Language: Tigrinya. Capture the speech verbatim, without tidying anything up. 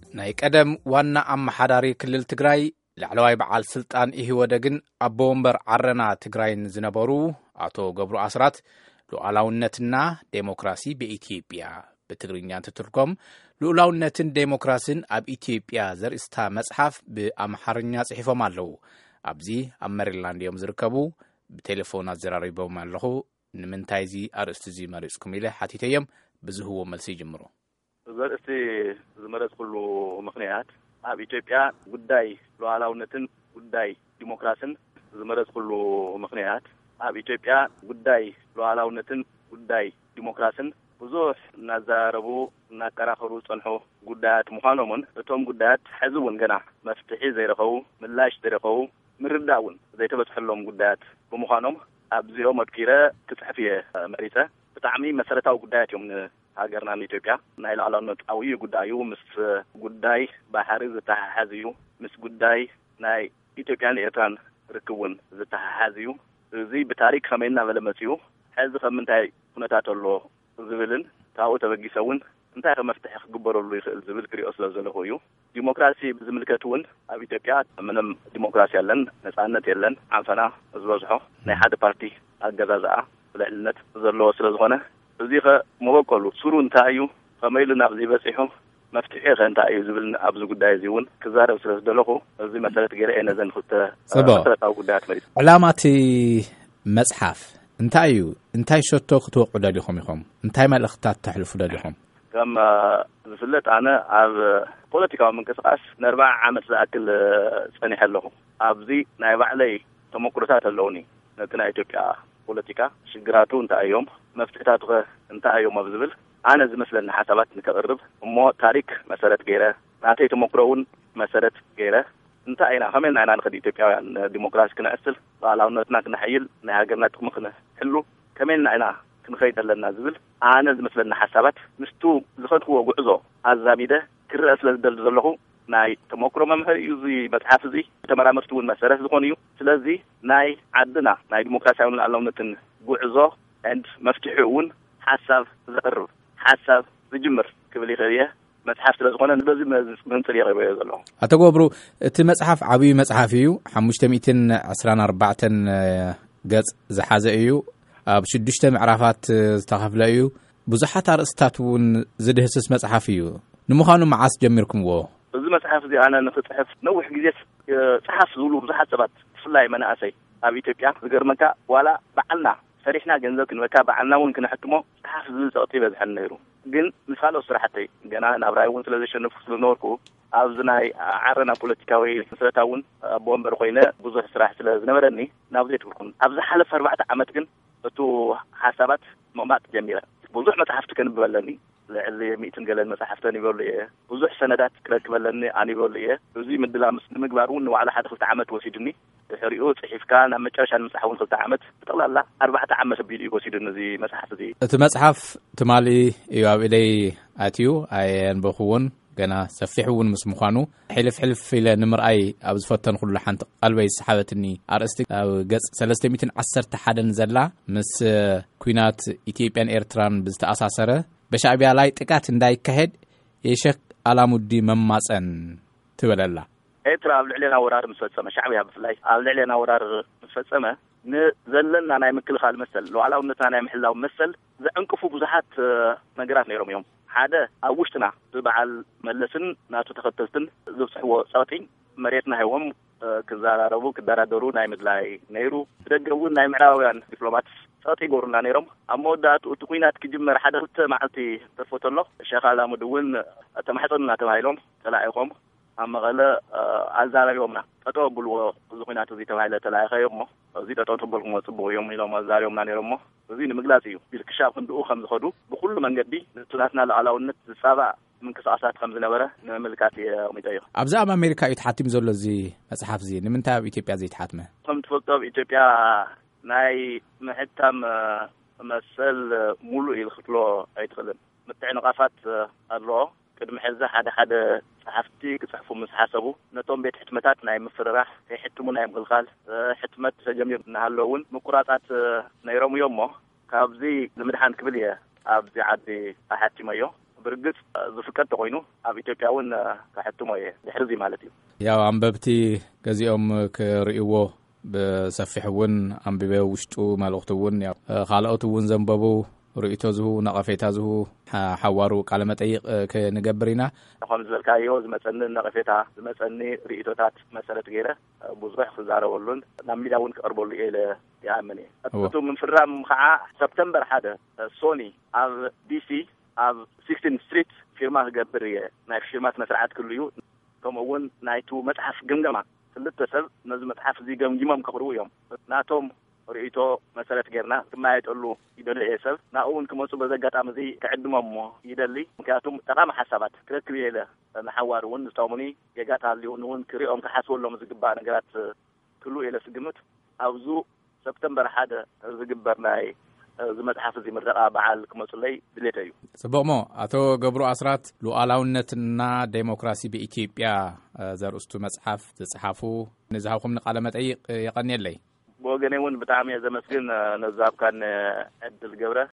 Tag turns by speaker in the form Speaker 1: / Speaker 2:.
Speaker 1: ናይ ቀደም ዋና አማሓዳሪ ክልል ትግራይ ለዕለዋይ በዓል ስልጣን ይህወደግን አቦ ወንበር ዓረና ትግራይን ዝነበሩ አቶ ገብሩ አስራት ሉዓላውነትና ዴሞክራሲ በኢትዮጵያ በትግርኛ ተተርጎም ሉዓላውነትን ዴሞክራሲን አብ ኢትዮጵያ ዘርእስታ መጽሐፍ በአምሓርኛ ጽሒፎም አለው አብዚ አብ ሜሪላንድ ዮም ዝርከቡ በቴሌፎን አዘራሪቦም አለኹ ንምንታይዚ አርእስቲ ዚ መሪጽኩም ኢለ ሓቲተዮም ብዙህዎ መልሲ ይጅምሩ
Speaker 2: ዘርእስቲ ዝመረጽ ኩሉ ምኽንያት አብ ኢትዮጵያ ጉዳይ ሉዓላውነትን ጉዳይ ዲሞክራሲን ዝመረጽ ኩሉ ምኽንያት አብ ኢትዮጵያ ጉዳይ ሉዓላውነትን ጉዳይ ዲሞክራሲን ብዙሕ እናዛረቡ እናከራኸሩ ጸንሑ ጉዳያት ምዃኖምን እቶም ጉዳያት ሕዝውን ገና መፍትሒ ዘይረኸቡ ምላሽ ዘይረኸቡ ምርዳውን ዘይተበጽሐሎም ጉዳያት ብምዃኖም ኣብዚኦም ኣድኪረ ክጽሕፍ እየ መሪጸ ብጣዕሚ መሰረታዊ ጉዳያት እዮም ሃገርና ኢትዮጵያ ናይ ሉዓላውነት ቃውይ ጉዳዩ ምስ ጉዳይ ባሕሪ ዝተሓሓዝ እዩ ምስ ጉዳይ ናይ ኢትዮጵያን ኤርትራን ርክውን ዝተሓሓዝ እዩ እዚ ብታሪክ ከመይ እናበለመጽዩ ሕዚ ከምንታይ ኩነታት ኣሎ ዝብልን ታው ተበጊሰውን እንታይ ከመፍትሒ ክግበረሉ ይኽእል ዝብል ክሪኦ ስለ ዘለኹ እዩ ዲሞክራሲ ብዝምልከት እውን ኣብ ኢትዮጵያ ምንም ዲሞክራሲ የለን ነጻነት የለን ዓንፈና ዝበዝሖ ናይ ሓደ ፓርቲ ኣገዛዝኣ ብልዕልነት ዘለዎ ስለ ዝኾነ እዚ ከመበቀሉ ሱሩ እንታይ እዩ ከመይ ኢሉ ናብዚ በፂሑ መፍትሒ ከ እንታይ እዩ ዝብል ኣብዚ ጉዳይ እዚ እውን ክዛረብ ስለ ዝደለኹ እዚ መሰረት ገይረ እየ ነዘን ክልተ መሰረታዊ ጉዳያት መሪፅ
Speaker 1: ዕላማቲ መጽሓፍ እንታይ እዩ እንታይ ሸቶ ክትወቅዑ ደሊኹም ኢኹም እንታይ መልእኽትታት ተሕልፉ ደሊኹም
Speaker 2: ከም ዝፍለጥ ኣነ ኣብ ፖለቲካዊ ምንቅስቃስ ንኣርባዓ ዓመት ዝኣክል ጸኒሐ ኣለኹ ኣብዚ ናይ ባዕለይ ተሞክሮታት ኣለውኒ ነቲ ናይ ኢትዮጵያ ፖለቲካ ሽግራቱ እንታይ እዮም መፍትሕታቱ እንታይ እዮም ኣብ ዝብል ኣነ ዝመስለኒ ሓሳባት ንከቕርብ እሞ ታሪክ መሰረት ገይረ ናተይ ተሞክሮ እውን መሰረት ገይረ እንታይ ኢና ከመይ ኢና ንኸዲ ኢትዮጵያውያን ዲሞክራሲ ክንዕስል ሉዓላውነትና ክነሕይል ናይ ሃገርና ጥቕሚ ክንሕሉ ከመይ ኢና ክንኸይድ ኣለና ዝብል ኣነ ዝመስለኒ ሓሳባት ምስቱ ዝኸድክዎ ጉዕዞ ኣዛሚደ ክርአ ስለ ዝደሊ ዘለኹ ናይ ተሞክሮ መምሃሪ እዩ እዚ መጽሓፍ እዚ ተመራመርቲ እውን መሰረት ዝኾኑ እዩ ስለዚ ናይ ዓድና ናይ ዲሞክራሲያዊ ሉዓላውነትን ጉዕዞ and መፍትሒ እውን ሓሳብ ዘቕርብ ሓሳብ ዝጅምር ክብል ይኽእል እየ መጽሓፍ ስለ ዝኾነ በዚ መንጽር የቕርበዮ ዘለኹ
Speaker 1: ኣቶ ገብሩ እቲ መጽሓፍ ዓብዪ መጽሓፍ እዩ ሓሙሽተ ሚእትን ዓስራን ኣርባዕተን ገጽ ዝሓዘ እዩ ኣብ ሽዱሽተ ምዕራፋት ዝተኸፍለ እዩ ብዙሓት ኣርእስታት እውን ዝድህስስ መጽሓፍ እዩ ንምዃኑ መዓስ ጀሚርኩምዎ
Speaker 2: እዚ መጽሓፍ እዚ ኣነ ንኽጽሕፍ ነዊሕ ግዜ ጽሓፍ ዝብሉ ብዙሓት ሰባት ብፍላይ መናእሰይ ኣብ ኢትዮጵያ ዝገርመካ ዋላ በዓልና ሰሪሕና ገንዘብ ክንበካ በዓልና እውን ክንሕትሞ ጽሓፍ ዝብል ፀቕጢ በዝሐን ነይሩ ግን ምስ ካልኦት ስራሕተይ ገና ናብራይ እውን ስለ ዘሸነፍኩ ስለዝነበርኩ ኣብዚ ናይ ዓረና ፖለቲካዊ መሰረታዊ እውን ኣቦ ወንበር ኮይነ ብዙሕ ስራሕ ስለ ዝነበረኒ ናብዚ ትብልኩን ኣብዚ ሓለፈ ኣርባዕተ ዓመት ግን እቱ ሓሳባት ምቕማጥ ጀሚረ ብዙሕ መጽሓፍቲ ከንብብ ኣለኒ ልዕሊ ሚእትን ገለን መጽሓፍተን ይበሉ እየ ብዙሕ ሰነዳት ክረክብ ኣለኒ ኣነ ይበሉ እየ እዚ ምድላው ምስ ንምግባር እውን ንዋዕላ ሓደ ክልተ ዓመት ወሲድኒ ድሕሪኡ ጽሒፍካ ናብ መጨረሻ ንምጽሓፍ እውን ክልተ ዓመት ብጠቕላላ ኣርባዕተ ዓመት ኣቢሉ እዩ ወሲድኒ እዚ መጽሓፍ እዚ
Speaker 1: እቲ መጽሓፍ ትማሊ እዩ ኣብ ኢለይ ኣትዩ ኣየንበኽውን ገና ሰፊሕ እውን ምስ ምዃኑ ሕልፍ ሕልፍ ኢለ ንምርኣይ ኣብ ዝፈተን ኩሉ ሓንቲ ቀልበይ ሰሓበትኒ ኣርእስቲ ኣብ ገጽ ሰለስተ ሚእትን ዓሰርተ ሓደን ዘላ ምስ ኩናት ኢትዮጵያን ኤርትራን ብዝተኣሳሰረ በሻዕቢያ ላይ ጥቃት እንዳይካሄድ የሸክ አላሙዲ መማፀን ትበለላ
Speaker 2: ኤርትራ ኣብ ልዕሊና ወራር ምስፈጸመ ሻዕቢያ ብፍላይ ኣብ ልዕሊና ወራር ምስፈጸመ ንዘለና ናይ ምክልኻል መሰል ሉዓላውነትና ናይ ምሕላው መሰል ዘዕንቅፉ ብዙሓት ነገራት ነይሮም እዮም ሓደ ኣብ ውሽጥና ዝበዓል መለስን ናቱ ተኸተልትን ዘብፅሕዎ ፀቕጢ መሬትና ሂቦም ክዘራረቡ ክደራደሩ ናይ ምድላይ ነይሩ ብደገ እውን ናይ ምዕራባውያን ዲፕሎማት ፀቕጢ ይገብሩና ነይሮም ኣብ መወዳእቱ እቲ ኩናት ክጅመር ሓደ ክልተ መዓልቲ ተርፎት ኣሎ ሼክ አላሙዲ እውን ተማሕፀኑና ተባሂሎም ተላኢኾም ኣብ መቐለ ኣዛረቢዎምና ጠጠው ኣብልዎ እዚ ኩናት እዚ ተባሂለ ተላኢኸዮም እሞ እዚ ጠጠው ትበልኩሞ ፅቡቅ እዮም ኢሎም ኣዛሪቦምና ነይሮም እሞ እዚ ንምግላፅ እዩ ክሻብ ክንድኡ ከም ዝኸዱ ብኩሉ መንገዲ ንቱናትና ሉዓላውነት ዝፃባእ ምንቅስቃሳት ከም ዝነበረ ንምልካት የቕሚጦ እዩ
Speaker 1: ኣብዚ ኣብ ኣሜሪካ እዩ ተሓቲሙ ዘሎ እዚ መጽሓፍ እዚ ንምንታይ ኣብ ኢትዮጵያ ዘይተሓትመ
Speaker 2: ከም ትፈልጦ ኣብ ኢትዮጵያ ናይ ምሕታም መሰል ሙሉእ ኢሉ ክፍሎ ኣይትኽእልን ምትዕንቃፋት ኣለዎ ቅድሚ ሕዚ ሓደ ሓደ ጸሓፍቲ ክጽሕፉ ምስ ሓሰቡ ነቶም ቤት ሕትመታት ናይ ምፍርራሕ ከይሕትሙ ናይ ምክልኻል ሕትመት ተጀሚሩ እናሃለዉ እውን ምቁራጻት ነይሮም እዮም እሞ ካብዚ ንምድሓን ክብል እየ ኣብዚ ዓዲ ኣሓቲመዮ برجت زفكت قوينو أب إثيوبيا ون كحتمه دحرزي مالتي
Speaker 1: يا أنببتي كزيهم كرئيوه بسفحون أنببه وشتو مالوختون يا خالقتون زنببو رئيتوزه نقفتازه حوارو كلمات أي كنجبرينا
Speaker 2: خمس بالكايو زمتسن نقفتها زمتسني رئيتوتات مسألة غيره بوزح خزارة ولون نعمل داون كأربول إلى يعمني أتوم من فرام خاء سبتمبر هذا سوني على دي سي على ستاشر ستريت فيرما جبرية نايف فيرمات مسرعات كل يوم كم أول نايتو متحف جمجمة ثلاثة سنة نزل متحف زي جمجمة كبروا يوم ناتهم رئيتو مسألة غيرنا ما يتقولوا يدل يسب ناون كمسو بزقات عمزي كعدمهم يدلي مكاتم تقام حسابات كده كبيرة نحوار ون نستومني يجات على ون كريهم كحسول لهم زقبا نقرات كله إلى سجمت أوزو سبتمبر هذا زقبرناي زمت حافظي مرتقى بعال كمسولي دليتايو
Speaker 1: سبقمو أتو قبرو أسرات لؤلاونتنا ديمقراسي بإثيوبيا زرستو مصحف تصحفو نزهاكم نقالمت أي يقني لي
Speaker 2: بوغنيون بتعمي زي مسكين نزاب كان عد الجبرة